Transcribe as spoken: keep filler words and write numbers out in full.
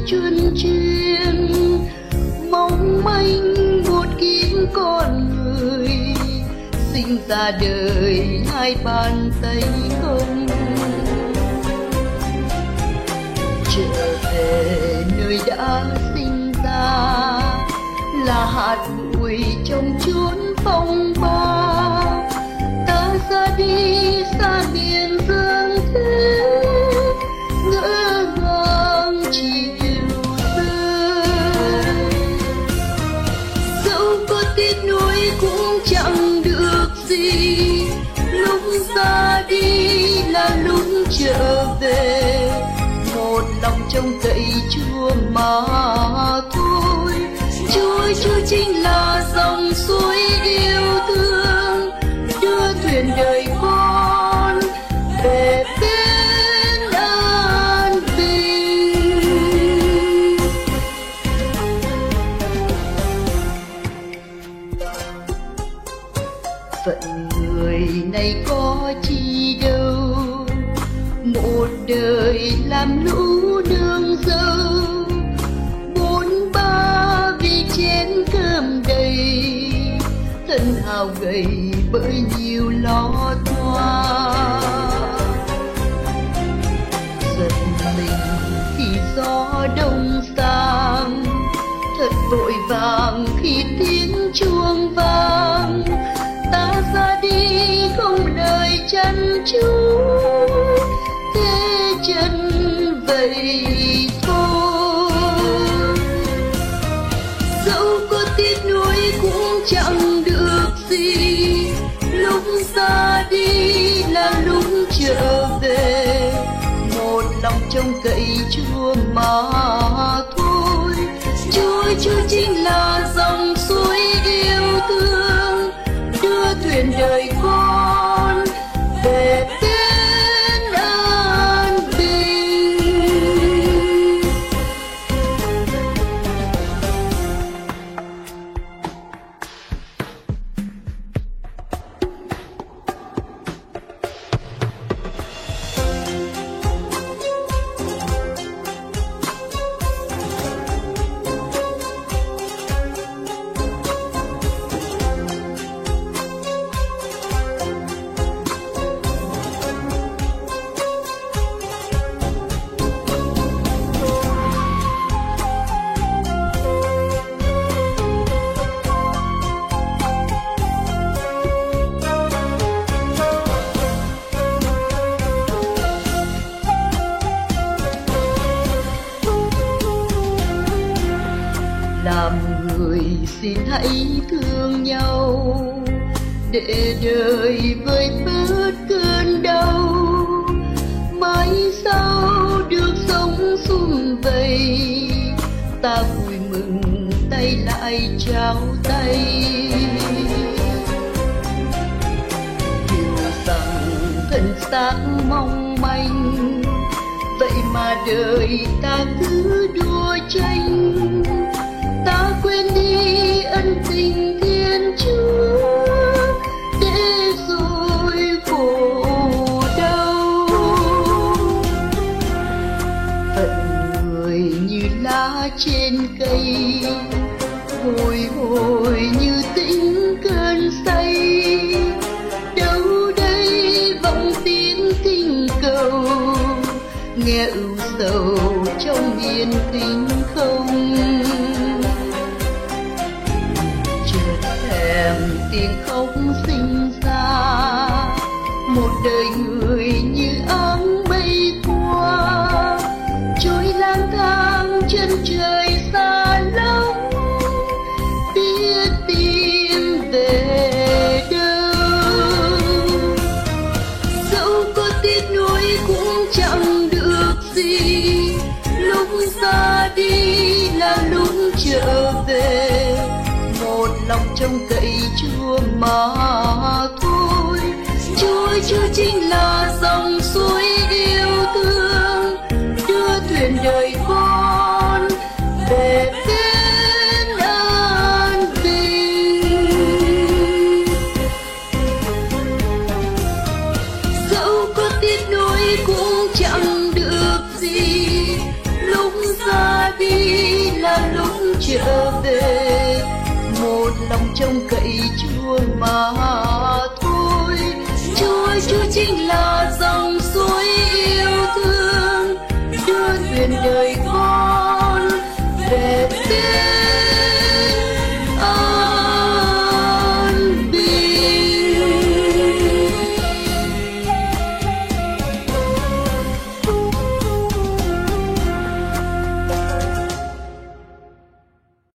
chuân chuyên, mong manh một kiếp con người sinh ra đời hai bàn tay không. Trở về nơi đã sinh ra là hạt bụi trong chốn phong ba, ta ra đi xa miền dương thế ngỡ ngàng chiều rơi. Dẫu có tiếc nuối cũng chẳng được gì, lúc ra đi là lúc trở về, một lòng trông cậy Chúa mà thôi. Chúa Chúa chính là dòng suối yêu thương, đưa thuyền đời con về bên an bình. Phận người này có chi đâu, một đời làm lũ nương dâu, bốn ba vì chén cơm đầy, thân hao gầy bởi nhiều lo toan. Giật mình khi gió đông sang, thật vội vàng khi tiếng chuông vang, ta ra đi không lời chăn chú, thế chân vậy thôi. Dẫu có tiếc nuối cũng chẳng được gì, lúc ra đi là lúc trở về, một lòng trông cậy Chúa mà thôi. Chúa Chúa chính là dòng suối yêu thương, đưa thuyền đời con về bên an bình. Làm người xin hãy thương nhau, để đời vơi bớt cơn đau, mai sau được sống sum vầy, ta vui mừng tay lại trao tay. Hiểu rằng thân xác mong manh, vậy mà đời ta cứ đua tranh, ta quên đi ân tình Thiên Chúa, để rồi khổ đau. Phận người như lá trên cây, hồi hồi như tĩnh cơn say, đâu đây vọng tiếng kinh cầu, nghe ưu sầu trong yên tĩnh không. Tiếng khóc sinh ra, một đời người như áng mây qua, trôi lang thang chân trời xa lắm, biết tìm về đâu. Dẫu có tiếc nuối cũng chẳng được gì, lúc ra đi là lúc trở về, một lòng trông cậy Chúa mà thôi. Chúa Chúa chính là dòng suối yêu thương, đưa thuyền đời con về bên an bình. Dẫu có tiếc nuối cũng chẳng được gì, lúc ra đi trở về, một lòng trông cậy Chúa mà thôi. Chúa Chúa chính là